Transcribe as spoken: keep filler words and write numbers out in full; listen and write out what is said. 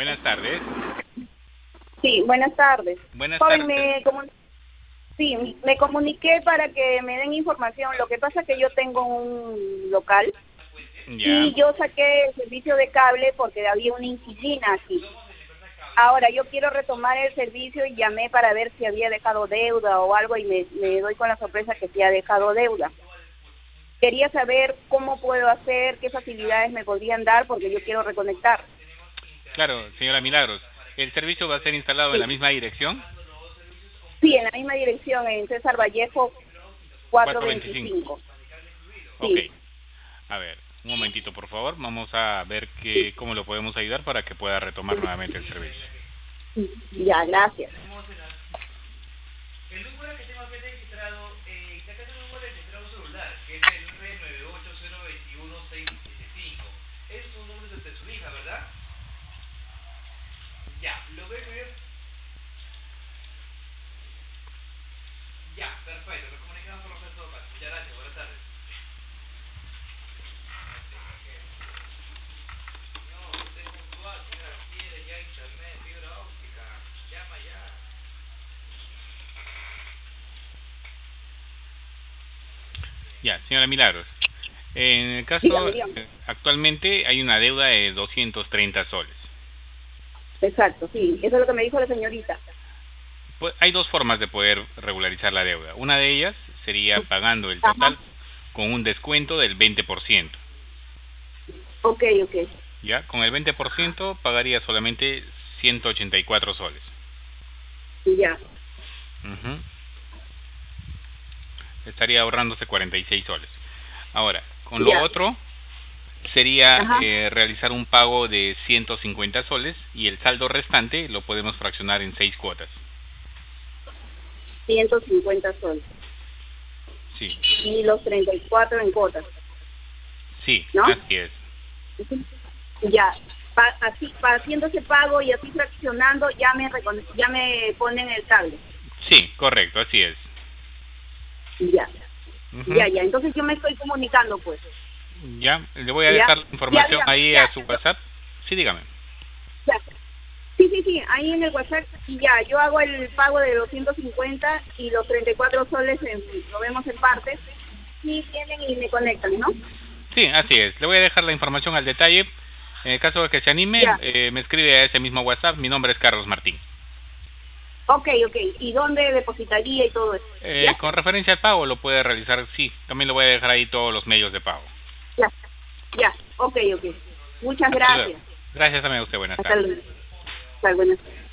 Buenas tardes. Sí, buenas tardes. Buenas Joven, tardes. me comun- sí, me comuniqué para que me den información. Lo que pasa es que yo tengo un local Ya. y yo saqué el servicio de cable porque había una inquilina aquí. Ahora yo quiero retomar el servicio y llamé para ver si había dejado deuda o algo y me, me doy con la sorpresa que sí ha dejado deuda. Quería saber cómo puedo hacer, qué facilidades me podrían dar porque yo quiero reconectar. Claro, señora Milagros. ¿El servicio va a ser instalado en la Sí, misma dirección? sí, en la misma dirección, en César Vallejo cuatrocientos veinticinco. cuatrocientos veinticinco. Ok. Sí, A ver, un momentito, por favor. Vamos a ver que, cómo lo podemos ayudar para que pueda retomar nuevamente el servicio. ya, gracias. El número que tengo aquí registrado, eh, acá tengo un número registrado celular, que es el nueve nueve ocho cero dos uno seis siete cinco. Es un número de su hija, ¿verdad? Ya, lo voy a ver. Ya, perfecto, nos comunicamos con los todo caso. Muchas gracias, buenas tardes. No, usted es puntual, señora, quiere ya internet, fibra óptica, llama ya. Ya, señora Milagros. En el Dígame, caso, dígame. eh, actualmente hay una deuda de doscientos treinta soles. Exacto, sí, eso es lo que me dijo la señorita. Pues hay dos formas de poder regularizar la deuda. Una de ellas sería pagando el total Ajá, con un descuento del veinte por ciento. ok, ok, Ya, con el veinte por ciento pagaría solamente ciento ochenta y cuatro soles. ya, Ujú. Estaría ahorrándose cuarenta y seis soles. Ahora, con lo ya, otro sería ajá, eh, realizar un pago de ciento cincuenta soles y el saldo restante lo podemos fraccionar en seis cuotas. ciento cincuenta soles. Sí, Y los treinta y cuatro en cuotas, sí, ¿no? así es. Ujú. Ya, pa- así, pa- haciendo ese pago y así fraccionando, ya me, recone- ya me ponen el cable. Sí, correcto, así es. Ya, Ujú. ya, ya, entonces yo me estoy comunicando, pues. Ya, le voy a Ya, dejar la ya, información dígame, ahí ya, a su yo- WhatsApp. Sí, dígame. ya. Sí, sí, sí, ahí en el WhatsApp, ya, yo hago el pago de los ciento cincuenta y los treinta y cuatro soles en- lo vemos en partes y vienen y me conectan, ¿no? Sí, así es. Le voy a dejar la información al detalle. En el caso de que se anime, Ya, eh, me escribe a ese mismo WhatsApp. Mi nombre es Carlos Martín. ok, ok, ¿y dónde depositaría y todo eso? Eh, ¿Ya? con referencia al pago, lo puede realizar, sí. También le voy a dejar ahí todos los medios de pago. Ya, ya, ok, ok. Muchas Hasta luego. gracias. Gracias también a usted. Buenas Hasta tardes. luego. Hasta luego.